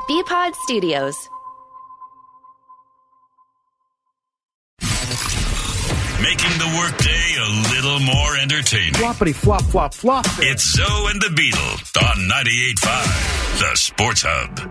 BPod Studios. Making the workday a little more entertaining. Floppity flop flop flop. It's Zoe and the Beetle on 98.5, the Sports Hub.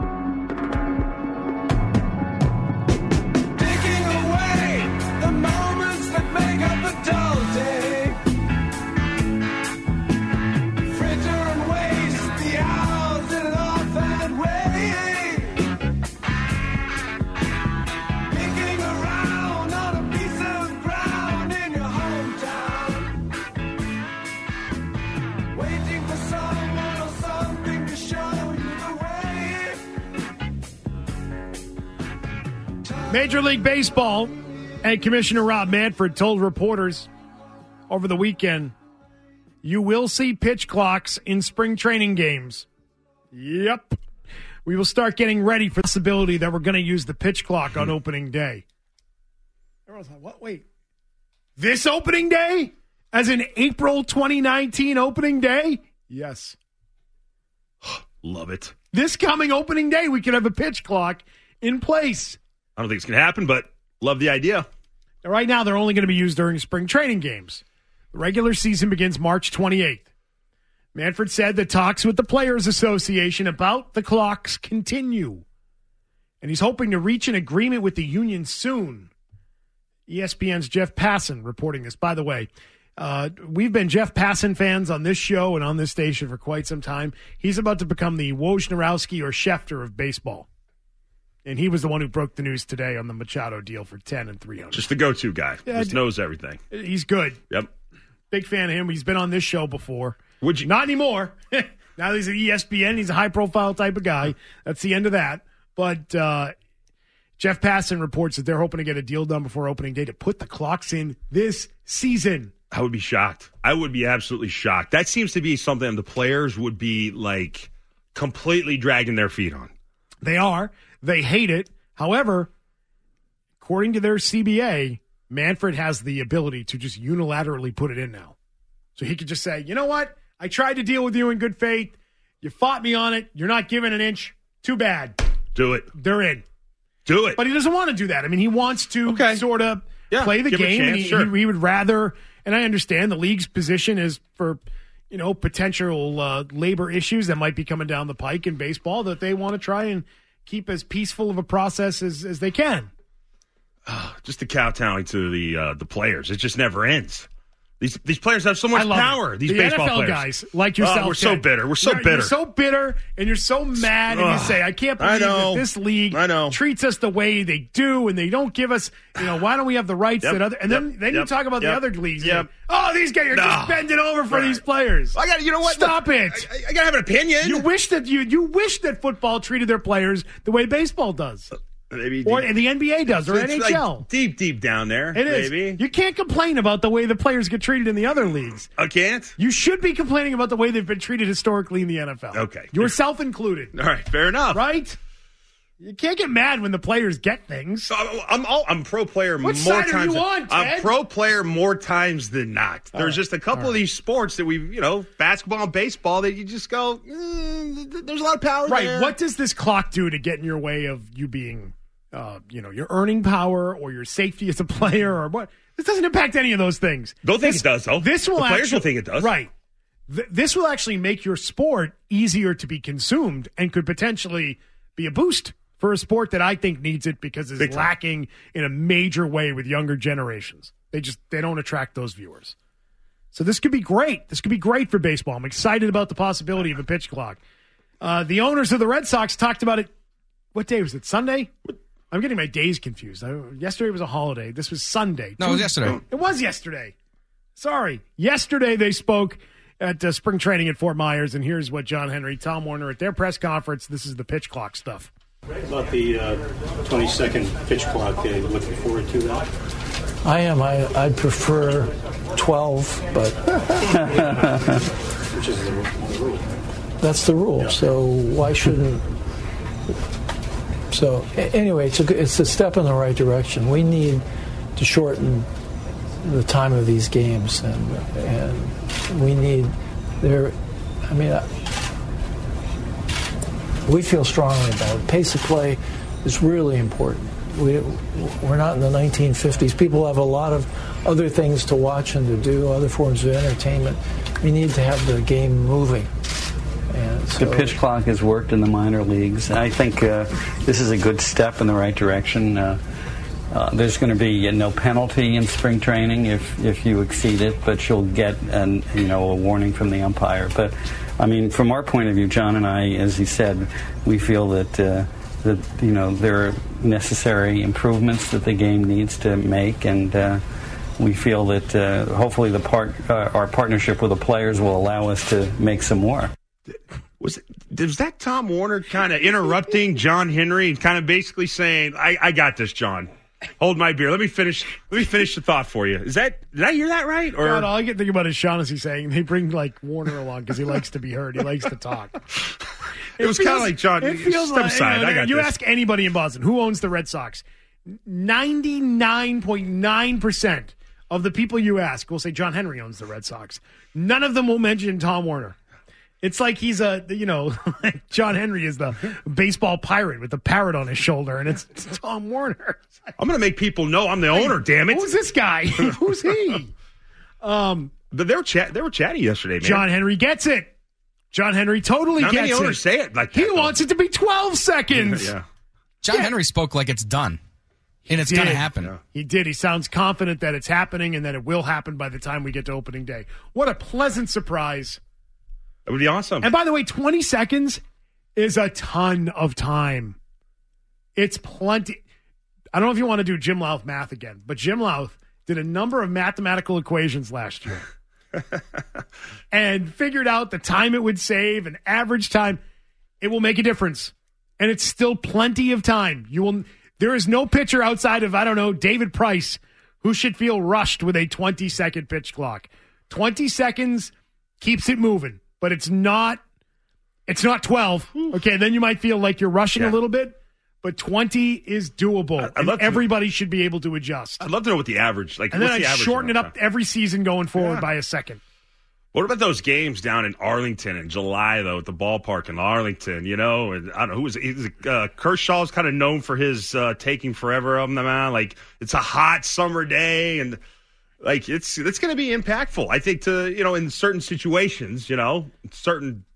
Major League Baseball and Commissioner Rob Manfred told reporters over the weekend, you will see pitch clocks in spring training games. Yep. We will start getting ready for the possibility that we're going to use the pitch clock on opening day. Everyone's like, what? Wait. This opening day? As in April 2019 opening day? Yes. Love it. This coming opening day, we could have a pitch clock in place. I don't think it's going to happen, but love the idea. Right now, they're only going to be used during spring training games. The regular season begins March 28th. Manfred said the talks with the Players Association about the clocks continue, and he's hoping to reach an agreement with the union soon. ESPN's Jeff Passan reporting this. By the way, we've been Jeff Passan fans on this show and on this station for quite some time. He's about to become the Wojnarowski or Schefter of baseball. And he was the one who broke the news today on the Machado deal for 10 and 300. Just the go-to guy. Just knows everything. He's good. Yep. Big fan of him. He's been on this show before. Would you? Not anymore. Now that he's at ESPN. He's a high-profile type of guy. That's the end of that. But Jeff Passan reports that they're hoping to get a deal done before opening day to put the clocks in this season. I would be shocked. I would be absolutely shocked. That seems to be something the players would be, like, completely dragging their feet on. They are. They hate it. However, according to their CBA, Manfred has the ability to just unilaterally put it in now. So he could just say, you know what? I tried to deal with you in good faith. You fought me on it. You're not giving an inch. Too bad. Do it. They're in. Do it. But he doesn't want to do that. I mean, he wants to sort of play the game. A chance, and he would rather, and I understand the league's position is for, potential labor issues that might be coming down the pike in baseball, that they want to try and keep as peaceful of a process as they can. Just the kowtowing to the players. It just never ends. These players have so much power. These baseball NFL players. Guys like yourself. We're so bitter. We're so bitter. You're so bitter, and you're so mad, and you say, I can't believe that this league treats us the way they do, and they don't give us, why don't we have the rights that other... And then you talk about the other leagues. Like, these guys are just bending over for these players. You know what? Stop it. I got to have an opinion. You wish that football treated their players the way baseball does. Maybe or the NBA does, or NHL. Like deep down there. It is. Maybe. You can't complain about the way the players get treated in the other leagues. I can't? You should be complaining about the way they've been treated historically in the NFL. Okay. Yourself included. All right, fair enough. Right? You can't get mad when the players get things. I'm pro player what more side times. Are you on, Ted? I'm pro player more times than not. There's just a couple of these sports that we've, basketball and baseball, that you just go, there's a lot of power there. Right. What does this clock do to get in your way of you being, your earning power or your safety as a player or what? This doesn't impact any of those things. Don't think it does, though. The players don't think it does. Right. This will actually make your sport easier to be consumed and could potentially be a boost for a sport that I think needs it because it's lacking in a major way with younger generations. They don't attract those viewers. So this could be great. This could be great for baseball. I'm excited about the possibility of a pitch clock. The owners of the Red Sox talked about it. What day was it? Sunday? I'm getting my days confused. Yesterday was a holiday. This was Sunday. No, it was yesterday. It was yesterday. Sorry. Yesterday they spoke at spring training at Fort Myers, and here's what John Henry, Tom Werner at their press conference. This is the pitch clock stuff. About the 20-second pitch clock, looking forward to that? I am. I'd prefer 12, but which is the rule. That's the rule. Yeah. So why shouldn't? So anyway, it's a step in the right direction. We need to shorten the time of these games, and we need there. I mean, we feel strongly about it. Pace of play is really important. We're not in the 1950s. People have a lot of other things to watch and to do, other forms of entertainment. We need to have the game moving. And so, the pitch clock has worked in the minor leagues. I think this is a good step in the right direction. There's going to be no penalty in spring training if you exceed it, but you'll get a warning from the umpire. But I mean, from our point of view, John and I, as he said, we feel that there are necessary improvements that the game needs to make, and we feel that hopefully our partnership with the players will allow us to make some more. Was that Tom Warner kind of interrupting John Henry and kind of basically saying, I got this, John. Hold my beer. Let me finish the thought for you. Did I hear that right? Or God, all I can think about is Shaughnessy saying they bring Warner along because he likes to be heard. He likes to talk. It was kind of like, John, it feels step like, aside. I got you this. ask anybody in Boston who owns the Red Sox, 99.9% of the people you ask will say John Henry owns the Red Sox. None of them will mention Tom Warner. It's like he's John Henry is the baseball pirate with the parrot on his shoulder, and it's Tom Warner. I'm going to make people know I'm the owner, damn it. Who's this guy? Who's he? But they were chatty yesterday, man. John Henry gets it. John Henry totally gets it. Not many owners say it like that. He wants it to be 12 seconds. Yeah. John Henry spoke like it's done, and it's going to happen. Yeah. He did. He sounds confident that it's happening and that it will happen by the time we get to opening day. What a pleasant surprise. That would be awesome. And by the way, 20 seconds is a ton of time. It's plenty. I don't know if you want to do Jim Louth math again, but Jim Louth did a number of mathematical equations last year and figured out the time it would save and average time. It will make a difference. And it's still plenty of time. There is no pitcher outside of, David Price, who should feel rushed with a 20-second pitch clock. 20 seconds keeps it moving. But it's not 12. Okay, then you might feel like you're rushing a little bit. But 20 is doable. Everybody should be able to adjust. I'd love to know what the average, and then I'd shorten it up every season going forward by a second. What about those games down in Arlington in July, though, at the ballpark in Arlington, And I don't know, who was it? Kershaw's kind of known for his taking forever of them, man. Like, it's a hot summer day, and it's going to be impactful, I think, to, in certain situations, certain,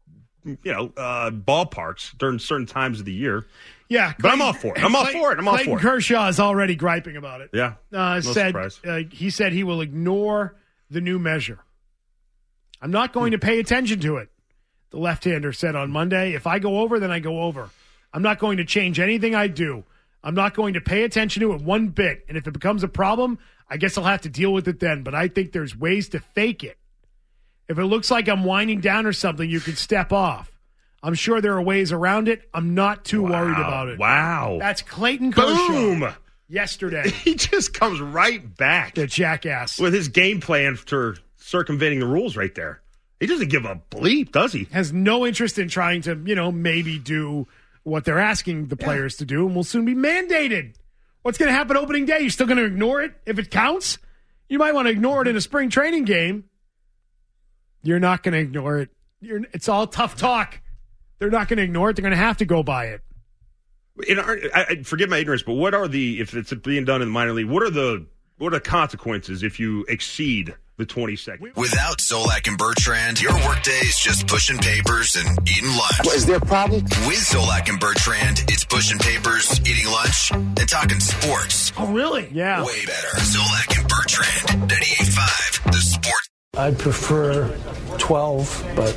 ballparks during certain times of the year. Yeah. But I'm all for it. I'm all for it. Clayton Kershaw is already griping about it. Yeah. He said he will ignore the new measure. I'm not going to pay attention to it, the left-hander said on Monday. If I go over, then I go over. I'm not going to change anything I do. I'm not going to pay attention to it one bit. And if it becomes a problem, I guess I'll have to deal with it then. But I think there's ways to fake it. If it looks like I'm winding down or something, you can step off. I'm sure there are ways around it. I'm not too worried about it. Wow. That's Clayton Kershaw. Boom. Yesterday. He just comes right back. The jackass. With his game plan for circumventing the rules right there. He doesn't give a bleep, does he? Has no interest in trying to, maybe do what they're asking the players to do, and will soon be mandated. What's going to happen opening day? You're still going to ignore it if it counts? You might want to ignore it in a spring training game. You're not going to ignore it. It's all tough talk. They're not going to ignore it. They're going to have to go by it. I forgive my ignorance, but what are if it's being done in the minor league, what are the consequences if you exceed the 20 seconds? Without Zolak and Bertrand, your workday is just pushing papers and eating lunch. Is there a problem? With Zolak and Bertrand, it's pushing papers, eating lunch, and talking sports. Oh, really? Yeah. Way better. Zolak and Bertrand, 98.5, the sports. I'd prefer 12, but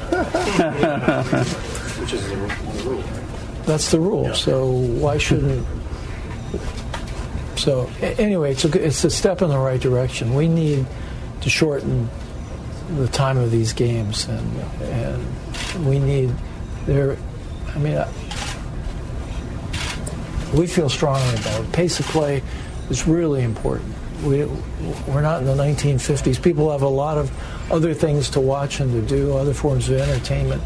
that's the rule. Yeah. So why shouldn't? So anyway, it's a step in the right direction. We need to shorten the time of these games, and we need we feel strongly about it. Pace of play is really important. We're not in the 1950s. People have a lot of other things to watch and to do, other forms of entertainment.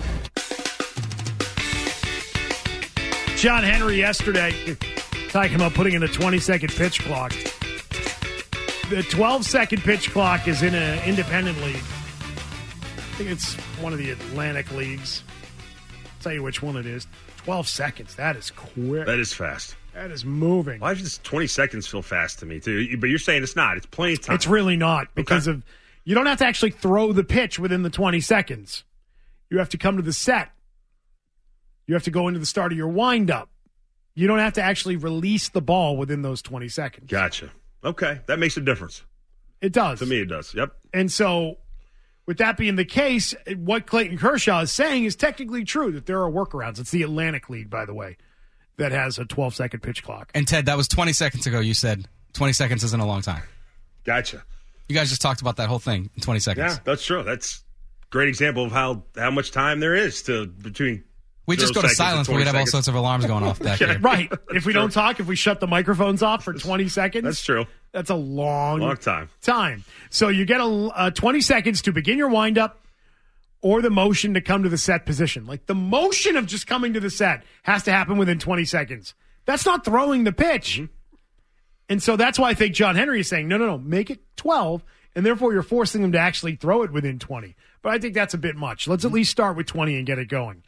John Henry yesterday talking about putting in a 20-second pitch clock. The 12-second pitch clock is in an independent league. I think it's one of the Atlantic leagues. tell you which one it is. 12 seconds. That is quick. That is fast. That is moving. Why does this 20 seconds feel fast to me, too? But you're saying it's not. It's plenty of time. It's really not because of you don't have to actually throw the pitch within the 20 seconds. You have to come to the set. You have to go into the start of your windup. You don't have to actually release the ball within those 20 seconds. Gotcha. Okay. That makes a difference. It does. To me, it does. Yep. And so, with that being the case, what Clayton Kershaw is saying is technically true, that there are workarounds. It's the Atlantic League, by the way, that has a 12-second pitch clock. And, Ted, that was 20 seconds ago. You said 20 seconds isn't a long time. Gotcha. You guys just talked about that whole thing in 20 seconds. Yeah, that's true. That's a great example of how much time there is between. We just go to silence, but we'd have all sorts of alarms going off back here. Right. If we don't talk, if we shut the microphones off for 20 seconds. That's true. That's a long time. So you get a 20 seconds to begin your windup or the motion to come to the set position. Like the motion of just coming to the set has to happen within 20 seconds. That's not throwing the pitch. Mm-hmm. And so that's why I think John Henry is saying, no, make it 12, and therefore you're forcing them to actually throw it within 20. But I think that's a bit much. Let's at least start with 20 and get it going.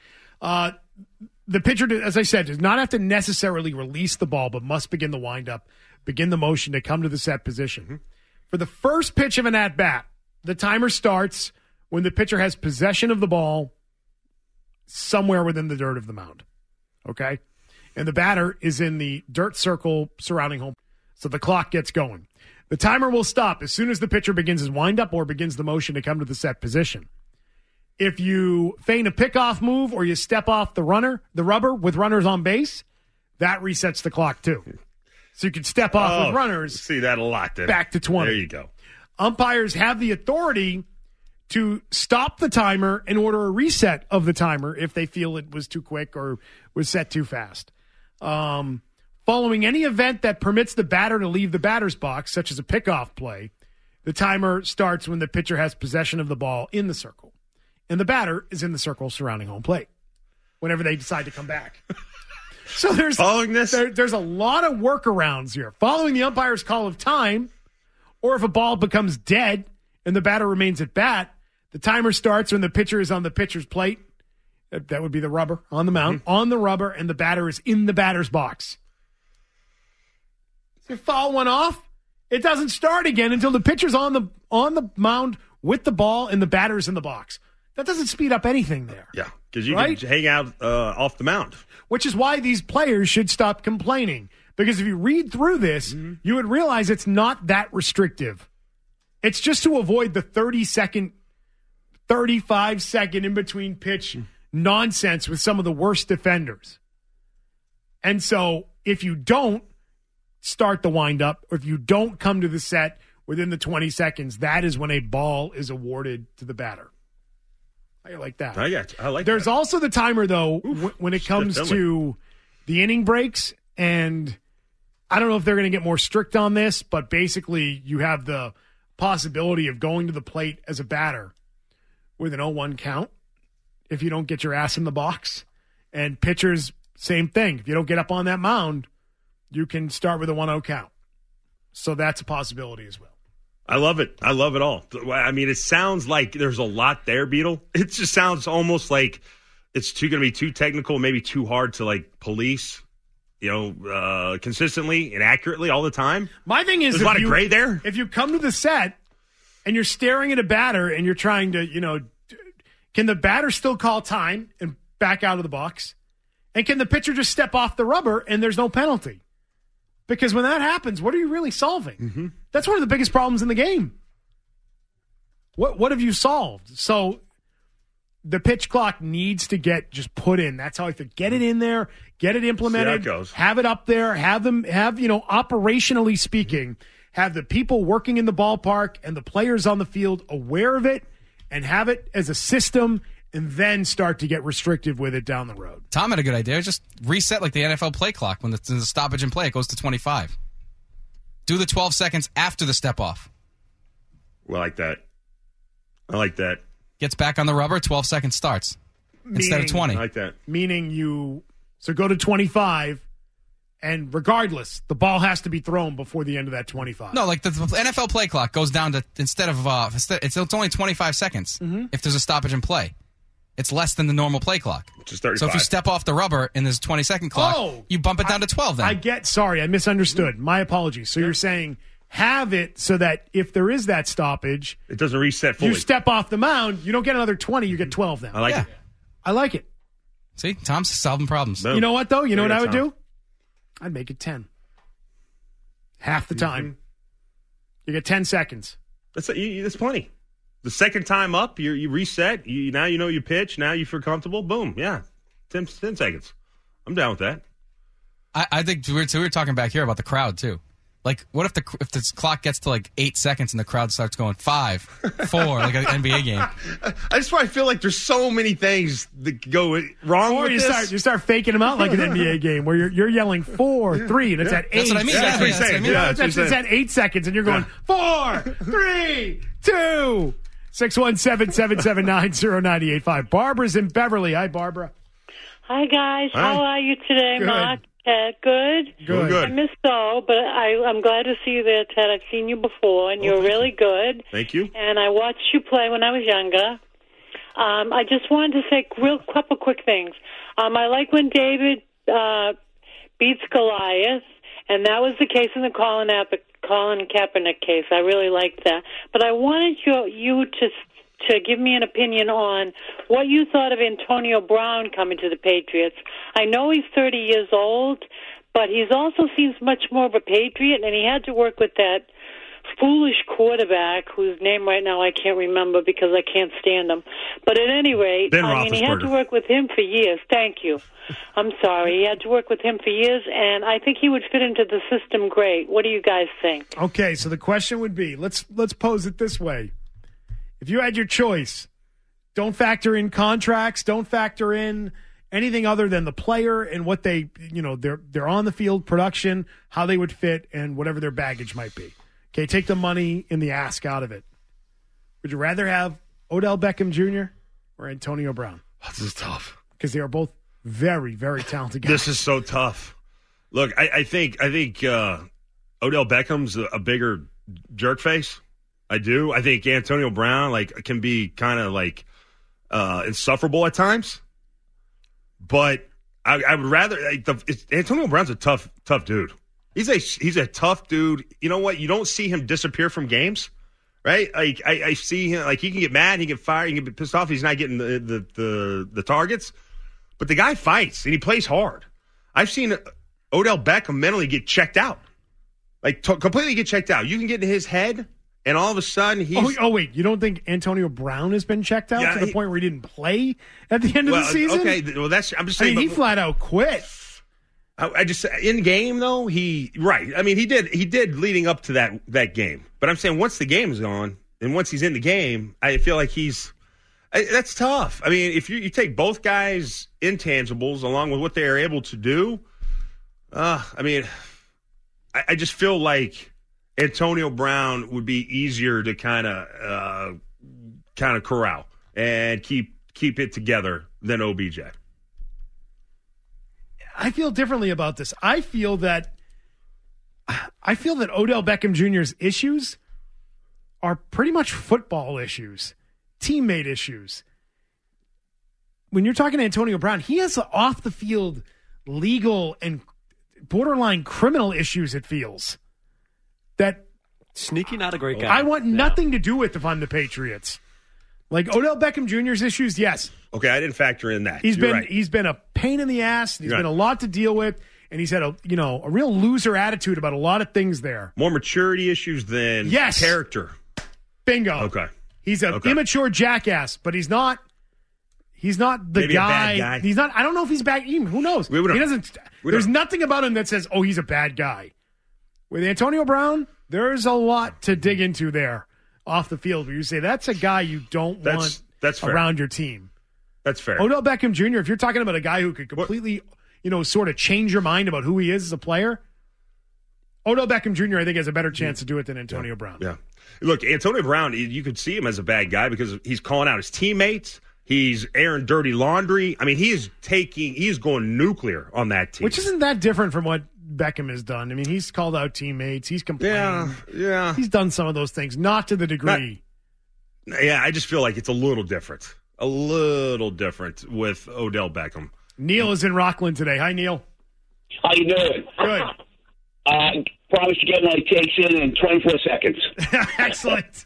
The pitcher, as I said, does not have to necessarily release the ball, but must begin the windup, begin the motion to come to the set position. Mm-hmm. For the first pitch of an at-bat, the timer starts when the pitcher has possession of the ball somewhere within the dirt of the mound. Okay? And the batter is in the dirt circle surrounding home. So the clock gets going. The timer will stop as soon as the pitcher begins his windup or begins the motion to come to the set position. If you feign a pickoff move or you step off the rubber with runners on base, that resets the clock too. So you can step off with runners. See that a lot then. Back to 20. There you go. Umpires have the authority to stop the timer and order a reset of the timer if they feel it was too quick or was set too fast. Following any event that permits the batter to leave the batter's box, such as a pickoff play, the timer starts when the pitcher has possession of the ball in the circle. And the batter is in the circle surrounding home plate whenever they decide to come back. So there's a lot of workarounds here. Following the umpire's call of time, or if a ball becomes dead and the batter remains at bat, the timer starts when the pitcher is on the pitcher's plate. That would be the rubber on the mound, on the rubber, and the batter is in the batter's box. So if foul went off, it doesn't start again until the pitcher's on the mound with the ball and the batter's in the box. That doesn't speed up anything there. Yeah, because you can hang out off the mound. Which is why these players should stop complaining. Because if you read through this, you would realize it's not that restrictive. It's just to avoid the 30-second, 35-second in-between pitch nonsense with some of the worst defenders. And so if you don't start the windup, or if you don't come to the set within the 20 seconds, that is when a ball is awarded to the batter. I like that. I like There's that. also the timer, though, when it comes to the inning breaks. And I don't know if they're going to get more strict on this, but basically you have the possibility of going to the plate as a batter with an 0-1 count if you don't get your ass in the box. And pitchers, same thing. If you don't get up on that mound, you can start with a 1-0 count. So that's a possibility as well. I love it. I love it all. I mean, it sounds like there's a lot there, Beetle. It just sounds almost like it's going to be too technical, maybe too hard to police, consistently and accurately all the time. My thing is, there's a lot of gray there. If you come to the set and you're staring at a batter and you're trying to, can the batter still call time and back out of the box? And can the pitcher just step off the rubber and there's no penalty? Because when that happens, what are you really solving? Mm-hmm. That's one of the biggest problems in the game. What have you solved? So the pitch clock needs to get just put in. That's how I think. Get it in there, get it implemented, see how it goes. Have it up there, operationally speaking, have the people working in the ballpark and the players on the field aware of it and have it as a system, and then start to get restrictive with it down the road. Tom had a good idea. Just reset like the NFL play clock. When it's in the stoppage and play, it goes to 25. Do the 12 seconds after the step off. Well, I like that. Gets back on the rubber, 12 seconds starts. Instead of 20. I like that. Meaning so go to 25, and regardless, the ball has to be thrown before the end of that 25. No, like the NFL play clock goes down to, it's only 25 seconds if there's a stoppage and play. It's less than the normal play clock. Which is 35. So if you step off the rubber in this 20-second clock, you bump it down to 12 then. Sorry, I misunderstood. My apologies. So you're saying have it so that if there is that stoppage, it doesn't reset fully. You step off the mound, you don't get another 20, you get 12 now. I like it. I like it. See, Tom's solving problems. You know what, though? You know what I would do? I'd make it 10. Half the time. You get 10 seconds. That's plenty. The second time up, you reset. Now you know you pitch. Now you feel comfortable. Boom. Yeah. 10 seconds. I'm down with that. I think we were talking back here about the crowd, too. Like, what if this clock gets to 8 seconds and the crowd starts going 5, 4, like an NBA game? I just feel like there's so many things that go wrong or with this. you start faking them out like an NBA game where you're yelling 4, 3, and it's at 8. That's what I mean. It's at 8 seconds, and you're going 4, 3, 2. 617-779-0985. Barbara's in Beverly. Hi, Barbara. Hi, guys. Hi. How are you today, Good. Mark? Ted, good? Good. I missed all, but I'm glad to see you there, Ted. I've seen you before, and you're really good. Thank you. And I watched you play when I was younger. I just wanted to say a couple quick things. I like when David beats Goliath, and that was the case in the Colin Kaepernick case. I really liked that. But I wanted you to give me an opinion on what you thought of Antonio Brown coming to the Patriots. I know he's 30 years old, but he also seems much more of a Patriot, and he had to work with that foolish quarterback whose name right now I can't remember because I can't stand him. But at any rate, he had to work with him for years. Thank you. I'm sorry. He had to work with him for years, and I think he would fit into the system great. What do you guys think? Okay, so the question would be, let's pose it this way. If you had your choice, don't factor in contracts, don't factor in anything other than the player and what they, their on the field production, how they would fit, and whatever their baggage might be. Okay, take the money and the ask out of it. Would you rather have Odell Beckham Jr. or Antonio Brown? This is tough. Because they are both very, very talented guys. This is so tough. Look, I think Odell Beckham's a bigger jerk face. I do. I think Antonio Brown can be kind of insufferable at times. But I would rather Antonio Brown's a tough dude. He's a tough dude. You know what? You don't see him disappear from games, right? I see him he can get mad, he can get fired, he can get pissed off. He's not getting the targets, but the guy fights and he plays hard. I've seen Odell Beckham mentally get checked out, completely get checked out. You can get in his head. And all of a sudden, he's... Oh, wait. You don't think Antonio Brown has been checked out to the point where he didn't play at the end of the season? Okay, well, I'm just saying... he flat out quit. I just... In game, though, right. I mean, he did leading up to that game. But I'm saying once the game is gone, and once he's in the game, I feel like that's tough. I mean, if you take both guys' intangibles along with what they are able to do, I just feel like... Antonio Brown would be easier to kind of corral and keep it together than OBJ. I feel differently about this. I feel that Odell Beckham Jr.'s issues are pretty much football issues, teammate issues. When you're talking to Antonio Brown, he has off the field legal and borderline criminal issues, it feels. That sneaky, not a great guy. I want nothing to do with if I'm the Patriots. Odell Beckham Jr.'s issues, yes. Okay, I didn't factor in that. He's been a pain in the ass. He's been a lot to deal with, and he's had a real loser attitude about a lot of things there. More maturity issues than character. Bingo. Okay. He's an immature jackass, but he's not the Maybe guy. A bad guy. He's not. I don't know if he's bad. Who knows? He doesn't. There's nothing about him that says, "Oh, he's a bad guy." With Antonio Brown, there's a lot to dig into there off the field where you say that's a guy you don't want around your team. That's fair. Odell Beckham Jr., if you're talking about a guy who could completely, sort of change your mind about who he is as a player, Odell Beckham Jr., I think, has a better chance to do it than Antonio Brown. Yeah. Look, Antonio Brown, you could see him as a bad guy because he's calling out his teammates. He's airing dirty laundry. I mean, he is going nuclear on that team. Which isn't that different from what Beckham has done. I mean, he's called out teammates. He's complained. Yeah. He's done some of those things, not to the degree. I just feel like it's a little different. a little different with Odell Beckham. Neil is in Rockland today. Hi, Neil. How you doing? Good. Promise to get my takes in 24 seconds. Excellent.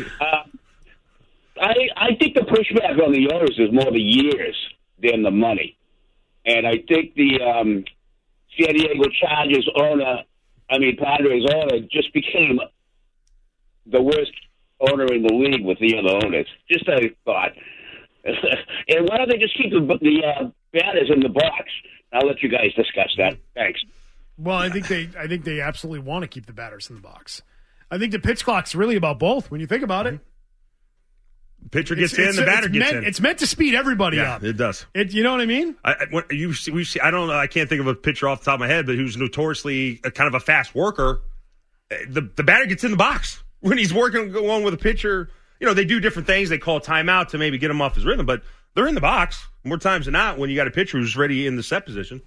I think the pushback on the owners is more the years than the money. And I think the San Diego Chargers Padres owner just became the worst owner in the league with the other owners. Just a thought. And why don't they just keep the batters in the box? I'll let you guys discuss that. Thanks. Well, I think they absolutely want to keep the batters in the box. I think the pitch clock's really about both when you think about it. Pitcher gets in, the batter gets in. It's meant to speed everybody up. It does. You know what I mean? I don't know. I can't think of a pitcher off the top of my head, but who's notoriously kind of a fast worker. The batter gets in the box when he's working along with a pitcher. You know, they do different things. They call timeout to maybe get him off his rhythm, but they're in the box more times than not when you got a pitcher who's ready in the set position.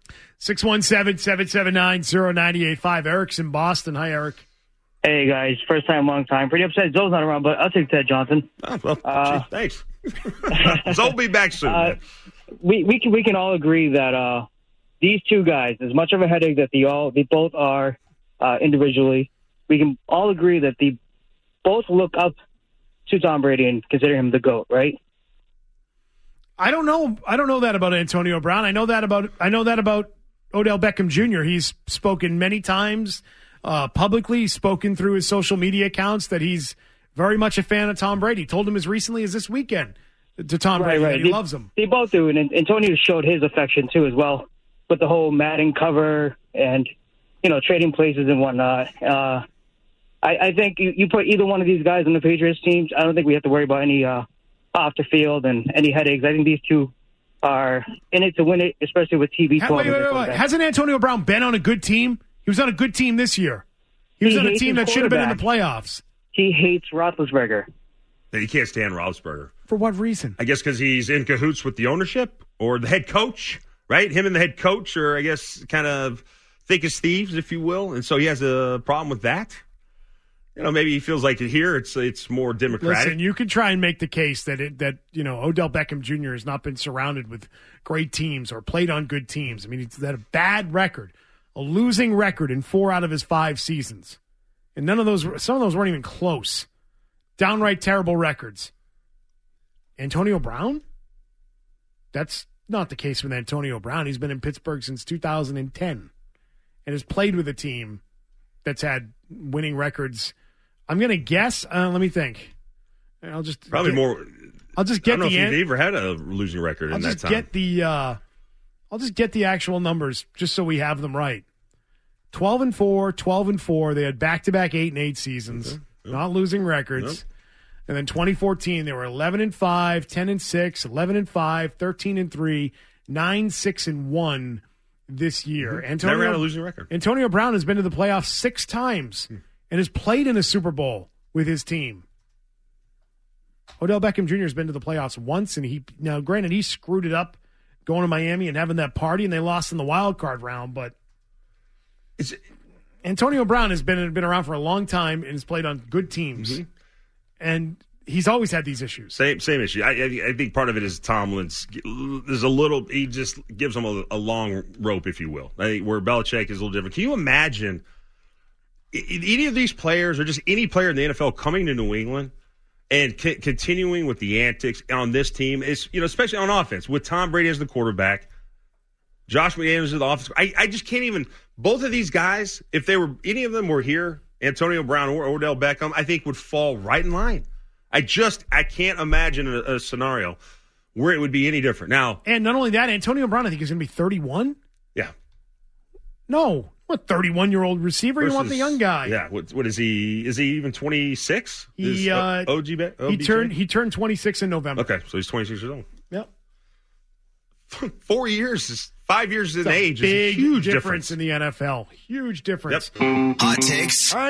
617-779-0985. Eric's in Boston. Hi, Eric. Hey, guys. First time, long time. Pretty upset Zoe's not around, but I'll take Ted Johnson. Oh, well, thanks. Zoe will be back soon. We can all agree that these two guys, as much of a headache that they both are individually, we can all agree that they both look up to Tom Brady and consider him the GOAT, right? I don't know that about Antonio Brown. I know that about Odell Beckham Jr. He's spoken many times publicly. He's spoken through his social media accounts that he's very much a fan of Tom Brady. Told him as recently as this weekend to Tom Brady that he loves him. They both do, and Antonio showed his affection too as well with the whole Madden cover and trading places and whatnot. I think you put either one of these guys on the Patriots teams, I don't think we have to worry about any off the field and any headaches. I think these two are in it to win it, especially with TV. Wait. Hasn't Antonio Brown been on a good team? He was on a good team this year. He was on a team that should have been in the playoffs. He hates Roethlisberger. He can't stand Roethlisberger. For what reason? I guess because he's in cahoots with the ownership or the head coach, right? Him and the head coach are, I guess, kind of thick as thieves, if you will. And so he has a problem with that. Maybe he feels like here it's more democratic. Listen, you could try and make the case that Odell Beckham Jr. has not been surrounded with great teams or played on good teams. I mean, he's had a bad record, a losing record in 4 out of his 5 seasons, and some of those weren't even close. Downright terrible records. Antonio Brown? That's not the case with Antonio Brown. He's been in Pittsburgh since 2010 and has played with a team that's had winning records. I'm going to guess. Let me think. I'll just probably more. I'll just get I don't know if you've ever had a losing record in that time. I'll just get the actual numbers just so we have them right. 12-4, 12-4. They had back-to-back 8-8 seasons, okay. Not losing records. Nope. And then 2014, they were 11-5, 10-6, 11-5, 13-3, 9-6-1 this year. Mm-hmm. Never had a losing record. Antonio Brown has been to the playoffs 6 times and has played in a Super Bowl with his team. Odell Beckham Jr. has been to the playoffs once, and granted, he screwed it up going to Miami and having that party, and they lost in the wild card round. But Antonio Brown has been around for a long time and has played on good teams, and he's always had these issues. Same issue. I think part of it is Tomlin's. There's a little. He just gives him a long rope, if you will. I think where Belichick is a little different. Can you imagine any of these players, or just any player in the NFL, coming to New England and continuing with the antics on this team? Is especially on offense with Tom Brady as the quarterback, Josh McDaniels as the offense. I just can't even. Both of these guys, if any of them were here, Antonio Brown or Odell Beckham, I think would fall right in line. I can't imagine a scenario where it would be any different. Now, and not only that, Antonio Brown, I think, is going to be 31. Yeah. No, what 31-year-old receiver? You want the young guy? Yeah. What is he? Is he even 26? He turned 26 in November. Okay, so he's 26 years old. Yep. 4 years, 5 years in age is a huge difference in the NFL. Huge difference. Yep. Hot takes. I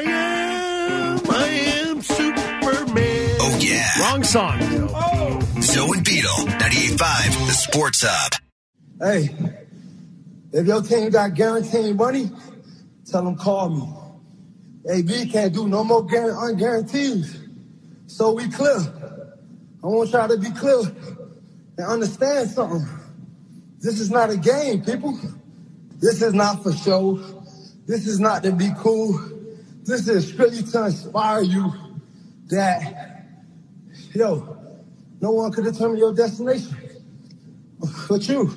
am Superman. Oh, yeah. Wrong song. Zoe and Beetle, 98.5, The Sports Hub. Hey, if your team got guaranteed money, tell them call me. Hey, we can't do no more unguaranteed. So we clear. I want y'all to be clear and understand something. This is not a game, people. This is not for show. This is not to be cool. This is strictly to inspire you that, no one could determine your destination but you.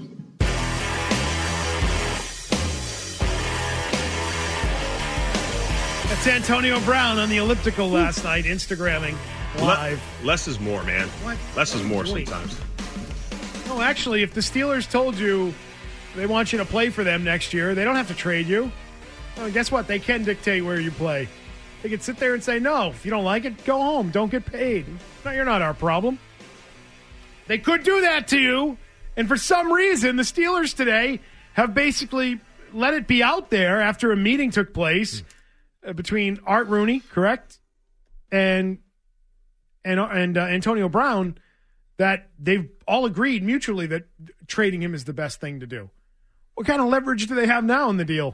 That's Antonio Brown on the elliptical last night, Instagramming live. Less is more, man. What? Less is more Wait. sometimes. No, actually, if the Steelers told you they want you to play for them next year, they don't have to trade you. Well, guess what? They can dictate where you play. They could sit there and say, no, if you don't like it, go home. Don't get paid. No, you're not our problem. They could do that to you. And for some reason, the Steelers today have basically let it be out there after a meeting took place between Art Rooney, correct, and Antonio Brown, that they've all agreed mutually that trading him is the best thing to do. What kind of leverage do they have now in the deal?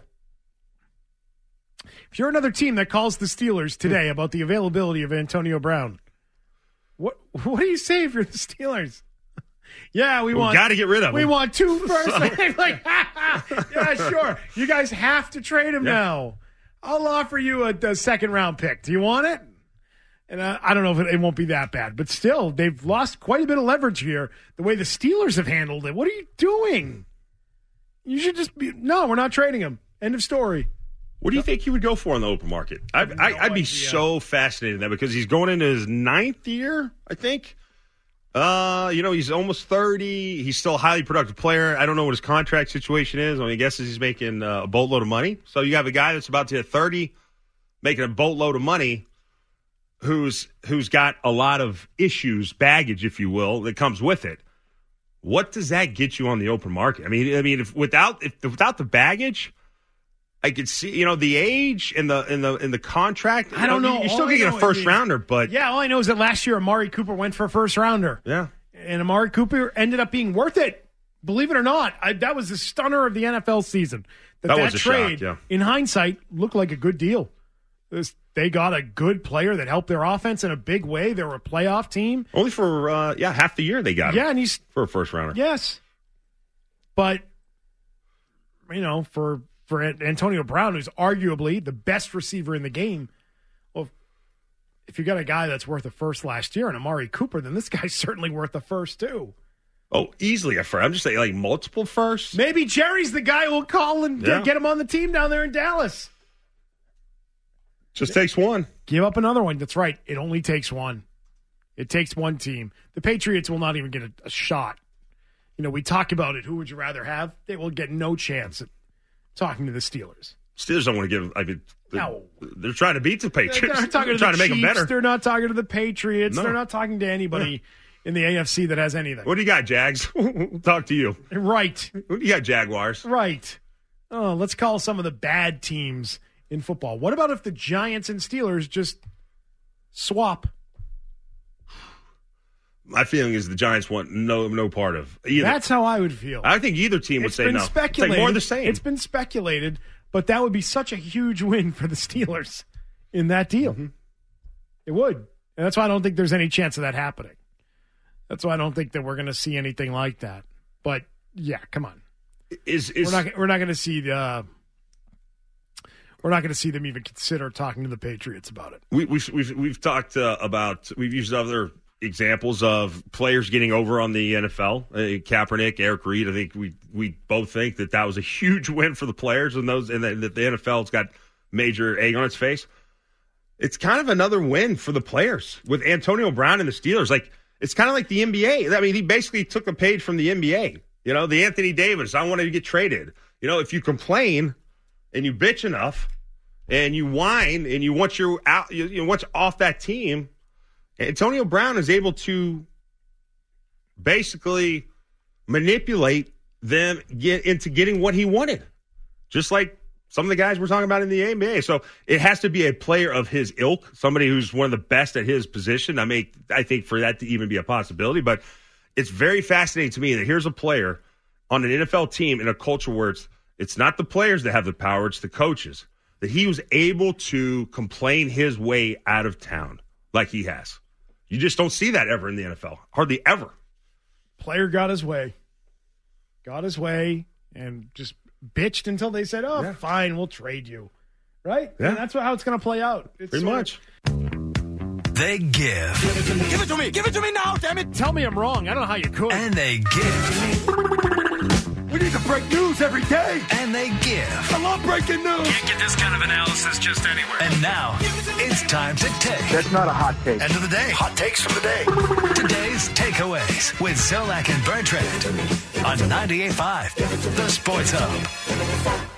If you're another team that calls the Steelers today about the availability of Antonio Brown, what do you say if you're the Steelers? Yeah, we got to get rid of him. We want 2 first. Like, yeah, sure. You guys have to trade him now. I'll offer you a second-round pick. Do you want it? And I don't know if it won't be that bad. But still, they've lost quite a bit of leverage here, the way the Steelers have handled it. What are you doing? You should just be, no, we're not trading him. End of story. What do you think he would go for in the open market? I'd be so fascinated in that because he's going into his 9th year, I think. He's almost 30. He's still a highly productive player. I don't know what his contract situation is. I guess he's making a boatload of money. So you have a guy that's about to hit 30, making a boatload of money, who's got a lot of issues, baggage, if you will, that comes with it. What does that get you on the open market? I mean, if without the baggage, I could see, the age and the contract. I don't know. You're still going to get a first rounder, but yeah, all I know is that last year Amari Cooper went for a first rounder. Yeah, and Amari Cooper ended up being worth it. Believe it or not, that was the stunner of the NFL season. That was a trade, shock, yeah. In hindsight, looked like a good deal. They got a good player that helped their offense in a big way. They were a playoff team. Only for half the year they got him. Yeah, and he's for a first rounder. Yes, but for Antonio Brown, who's arguably the best receiver in the game, well, if you got a guy that's worth a first last year and Amari Cooper, then this guy's certainly worth a first too. Oh, easily a first. I'm just saying, like multiple firsts. Maybe Jerry's the guy who'll call and get him on the team down there in Dallas. Just takes one. Give up another one. That's right. It only takes one. It takes one team. The Patriots will not even get a shot. We talk about it. Who would you rather have? They will get no chance at talking to the Steelers. Steelers don't want to give. I mean, they're trying to beat the Patriots. They're talking to trying the to make Chiefs. them better. They're not talking to the Patriots. No. They're not talking to anybody in the AFC that has anything. What do you got, Jags? We'll talk to you. Right. What do you got, Jaguars? Right. Oh, let's call some of the bad teams in football. What about if the Giants and Steelers just swap? My feeling is the Giants want no part of either. That's how I would feel. I think either team would say no. It's like more of the same. It's been speculated, but that would be such a huge win for the Steelers in that deal. Mm-hmm. It would. And that's why I don't think there's any chance of that happening. That's why I don't think that we're going to see anything like that. But, yeah, come on. We're not going to see we're not going to see them even consider talking to the Patriots about it. We've talked about, we've used other examples of players getting over on the NFL. Kaepernick, Eric Reed. I think we both think that was a huge win for the players and that the NFL's got major egg on its face. It's kind of another win for the players with Antonio Brown and the Steelers. Like, it's kind of like the NBA. I mean, he basically took a page from the NBA. The Anthony Davis, I wanted to get traded. If you complain and you bitch enough and you whine and you want you want off that team, Antonio Brown is able to basically manipulate them into getting what he wanted, just like some of the guys we're talking about in the NBA. So it has to be a player of his ilk, somebody who's one of the best at his position. I think for that to even be a possibility, but it's very fascinating to me that here's a player on an NFL team in a culture where it's not the players that have the power, it's the coaches, that he was able to complain his way out of town like he has. You just don't see that ever in the NFL. Hardly ever. Player got his way. And just bitched until they said, fine, we'll trade you. Right? Yeah. And that's how it's going to play out. It's pretty much. They give. Give it to me. Give it to me now, damn it. Tell me I'm wrong. I don't know how you could. And they give. We need to break news every day. And they give. I love breaking news. Can't get this kind of analysis just anywhere. And now, it's time to take. That's not a hot take. End of the day. Hot takes from the day. Today's takeaways with Zolak and Bertrand on 98.5, The Sports Hub.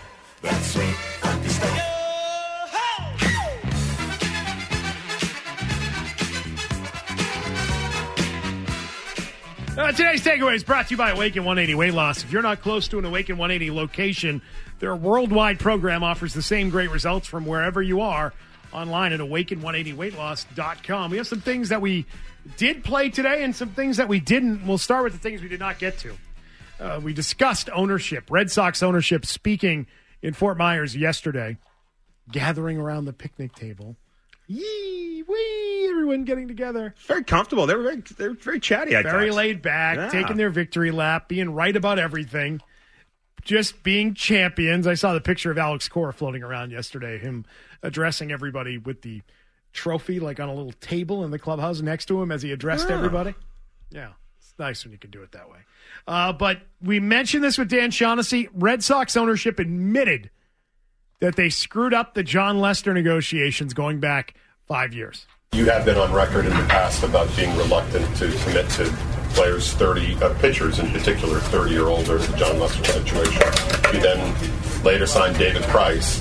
Today's takeaway is brought to you by Awaken 180 Weight Loss. If you're not close to an Awaken 180 location, their worldwide program offers the same great results from wherever you are online at awaken180weightloss.com. We have some things that we did play today and some things that we didn't. We'll start with the things we did not get to. We discussed ownership, Red Sox ownership speaking in Fort Myers yesterday, gathering around the picnic table. Yee, wee, everyone getting together. Very comfortable. They were very chatty. Very laid back, taking their victory lap, being right about everything, just being champions. I saw the picture of Alex Cora floating around yesterday, him addressing everybody with the trophy like on a little table in the clubhouse next to him as he addressed everybody. Yeah, it's nice when you can do it that way. But we mentioned this with Dan Shaughnessy. Red Sox ownership admitted that they screwed up the John Lester negotiations going back 5 years. You have been on record in the past about being reluctant to commit to players, pitchers in particular, 30 or older, the John Lester situation. You then later signed David Price.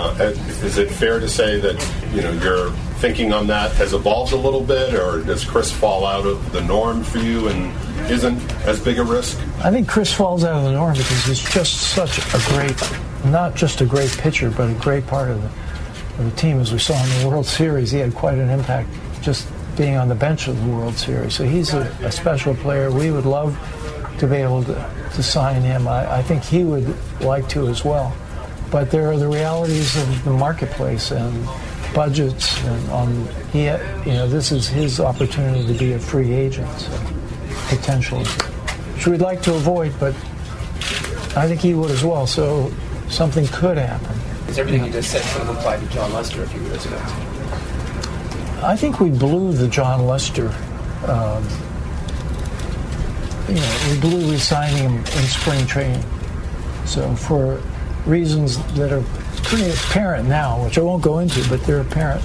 Is it fair to say that your thinking on that has evolved a little bit, or does Chris fall out of the norm for you and isn't as big a risk? I think Chris falls out of the norm because he's just such a great, not just a great pitcher, but a great part of the team. As we saw in the World Series, he had quite an impact just being on the bench of the World Series. So he's a special player. We would love to be able to sign him. I think he would like to as well. But there are the realities of the marketplace and budgets, and this is his opportunity to be a free agent, so, potentially, which we'd like to avoid, but I think he would as well. So something could happen. Is everything you just said going to apply to John Lester if you were to? I think we blew the John Lester. We blew re-signing him in spring training. So for reasons that are pretty apparent now, which I won't go into, but they're apparent.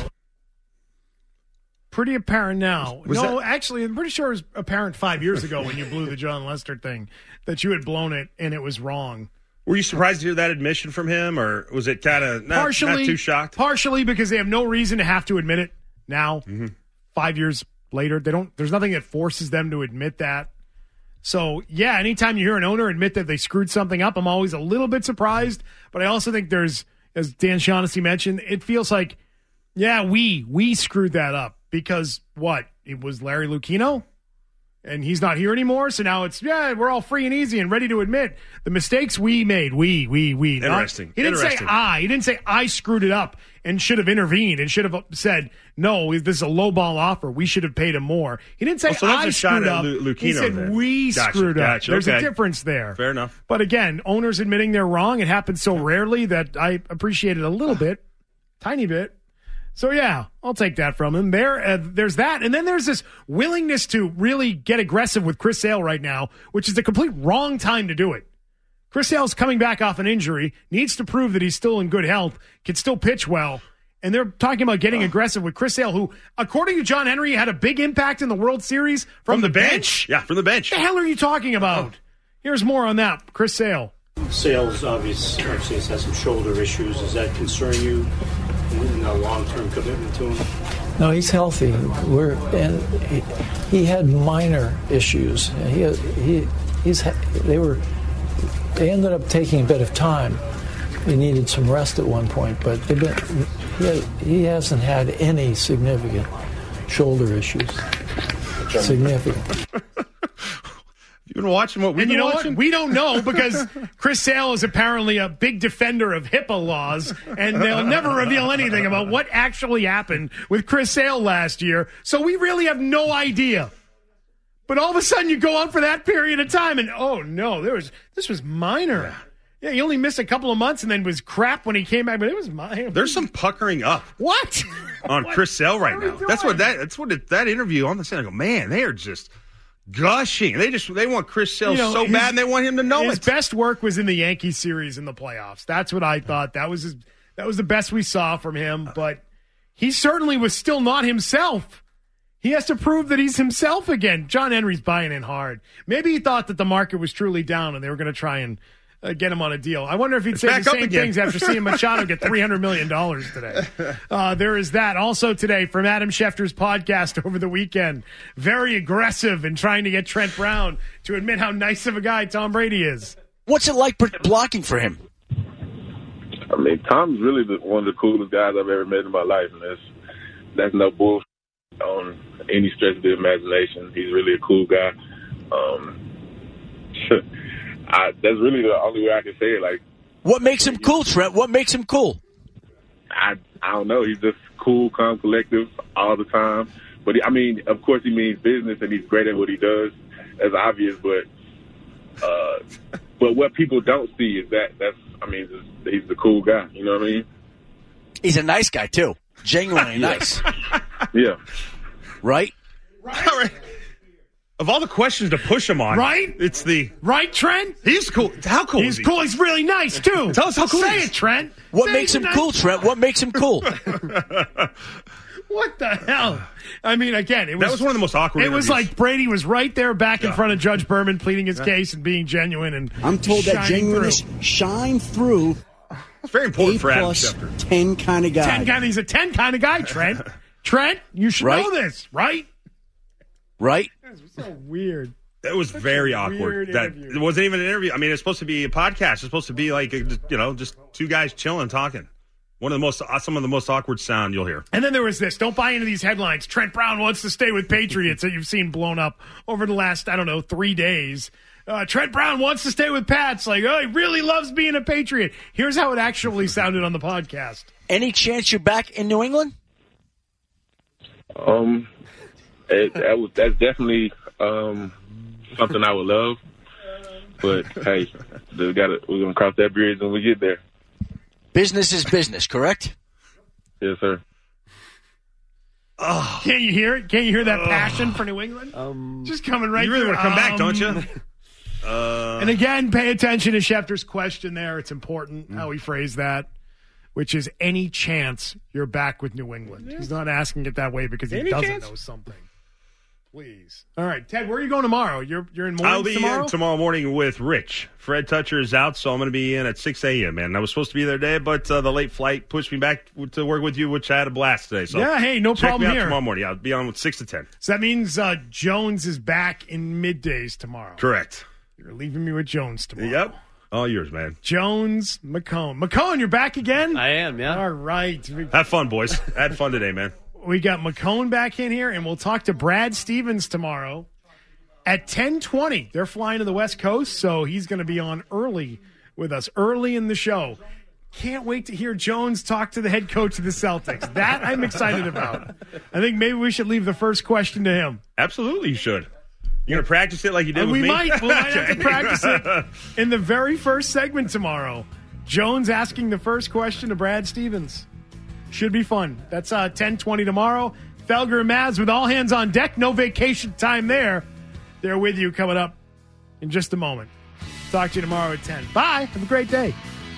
Pretty apparent now. Actually, I'm pretty sure it was apparent 5 years ago when you blew the John Lester thing that you had blown it and it was wrong. Were you surprised to hear that admission from him, or was it kind of not too shocked? Partially because they have no reason to have to admit it now. 5 years later, there's nothing that forces them to admit that. So, yeah, anytime you hear an owner admit that they screwed something up, I'm always a little bit surprised. But I also think there's, as Dan Shaughnessy mentioned, it feels like, yeah, we screwed that up because what? It was Larry Lucchino? And he's not here anymore, so now it's, we're all free and easy and ready to admit the mistakes we made. We. Interesting. He didn't say I. He didn't say I screwed it up and should have intervened and should have said, no, this is a lowball offer. We should have paid him more. He didn't say I screwed up. He said we screwed up. There's a difference there. Fair enough. But again, owners admitting they're wrong, it happens so rarely that I appreciate it a little bit, tiny bit. So, yeah, I'll take that from him. There's that. And then there's this willingness to really get aggressive with Chris Sale right now, which is the complete wrong time to do it. Chris Sale's coming back off an injury, needs to prove that he's still in good health, can still pitch well. And they're talking about getting aggressive with Chris Sale, who, according to John Henry, had a big impact in the World Series from the bench. Yeah, from the bench. What the hell are you talking about? Here's more on that. Chris Sale. Sale's obviously has some shoulder issues. Does that concern you in a long-term commitment to him? No, he's healthy. He had minor issues. They ended up taking a bit of time. He needed some rest at one point, but he hasn't had any significant shoulder issues. Significant. You been watching what we've And you been know watching? what? We don't know because Chris Sale is apparently a big defender of HIPAA laws, and they'll never reveal anything about what actually happened with Chris Sale last year. So we really have no idea. But all of a sudden, you go out for that period of time, and oh no, this was minor. Yeah, he only missed a couple of months, and then was crap when he came back. But it was minor. There's some puckering up. What on Chris Sale right now? That's what that interview on the set. I go, man, they are just gushing. They want Chris Sale so bad, and they want him to know his it. best work was in the Yankees series in the playoffs. That's what I thought. That was the best we saw from him. But he certainly was still not himself. He has to prove that he's himself again. John Henry's buying in hard. Maybe he thought that the market was truly down and they were going to try and get him on a deal. I wonder if he'd say the same things after seeing Machado get $300 million today. There is that. Also today from Adam Schefter's podcast over the weekend. Very aggressive in trying to get Trent Brown to admit how nice of a guy Tom Brady is. What's it like blocking for him? I mean, Tom's really one of the coolest guys I've ever met in my life, and that's no bullshit on any stretch of the imagination. He's really a cool guy. That's really the only way I can say it. Like, what makes him cool, Trent? What makes him cool? I don't know. He's just cool, calm, collective all the time. But I mean, of course, he means business, and he's great at what he does. That's obvious. But what people don't see is he's the cool guy. You know what I mean? He's a nice guy too. Genuinely nice. Yeah. Right? Right. Of all the questions to push him on, right? It's the right, Trent. He's cool. How cool is he? He's cool. He's really nice too. Tell us how cool. Say he is. it, Trent. What makes him cool, Trent? What makes him cool? What the hell? I mean, again, that was one of the most awkward. It was like Brady was right there, back in front of Judge Berman, pleading his case and being genuine. And I'm told that genuineness shine through. It's very important for Adam A+, Schefter. 10 kind of guy. He's a 10 kind of guy, Trent. Trent, you should know this, right? Right? That was so weird. That was very awkward. It wasn't even an interview. I mean, it's supposed to be a podcast. It's supposed to be like, just two guys chilling, talking. Some of the most awkward sound you'll hear. And then there was this. Don't buy into these headlines. Trent Brown wants to stay with Patriots that you've seen blown up over the last, 3 days. Trent Brown wants to stay with Pats. Like, he really loves being a Patriot. Here's how it actually sounded on the podcast. Any chance you're back in New England? That's definitely something I would love. But hey, we're gonna cross that bridge when we get there. Business is business, correct? Yes, sir. Oh. Can't you hear it? Can't you hear that passion for New England? Just coming right through. You really want to come back, don't you? And again, pay attention to Schefter's question there. It's important how he phrased that, which is any chance you're back with New England. He's not asking it that way because he doesn't know something. Please. All right, Ted, where are you going tomorrow? You're in mornings I'll be tomorrow? in tomorrow morning with Rich. Fred Toucher is out, so I'm going to be in at 6 a.m., man. I was supposed to be there today, but the late flight pushed me back to work with you, which I had a blast today. So yeah, hey, no check problem me out here. Tomorrow morning. I'll be on with 6 to 10. So that means Jones is back in middays tomorrow. Correct. You're leaving me with Jones tomorrow. Yep. All yours, man. Jones, McCone. McCone, you're back again? I am, yeah. All right. Have fun, boys. Had fun today, man. We got McCone back in here, and we'll talk to Brad Stevens tomorrow at 10:20. They're flying to the West Coast, so he's going to be on early with us, early in the show. Can't wait to hear Jones talk to the head coach of the Celtics. That I'm excited about. I think maybe we should leave the first question to him. Absolutely, you should. You're going to practice it like you did with me? We might have to practice it in the very first segment tomorrow. Jones asking the first question to Brad Stevens. Should be fun. That's 10:20 tomorrow. Felger and Maz with all hands on deck. No vacation time there. They're with you coming up in just a moment. Talk to you tomorrow at 10. Bye. Have a great day.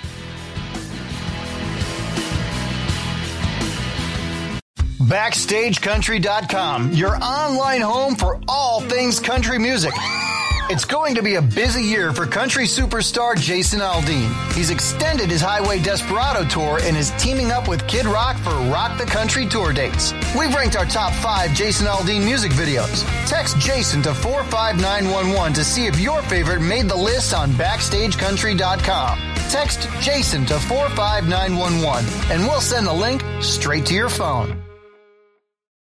BackstageCountry.com, your online home for all things country music. It's going to be a busy year for country superstar Jason Aldean. He's extended his Highway Desperado tour and is teaming up with Kid Rock for Rock the Country tour dates. We've ranked our top 5 Jason Aldean music videos. Text Jason to 45911 to see if your favorite made the list on BackstageCountry.com. Text Jason to 45911 and we'll send the link straight to your phone.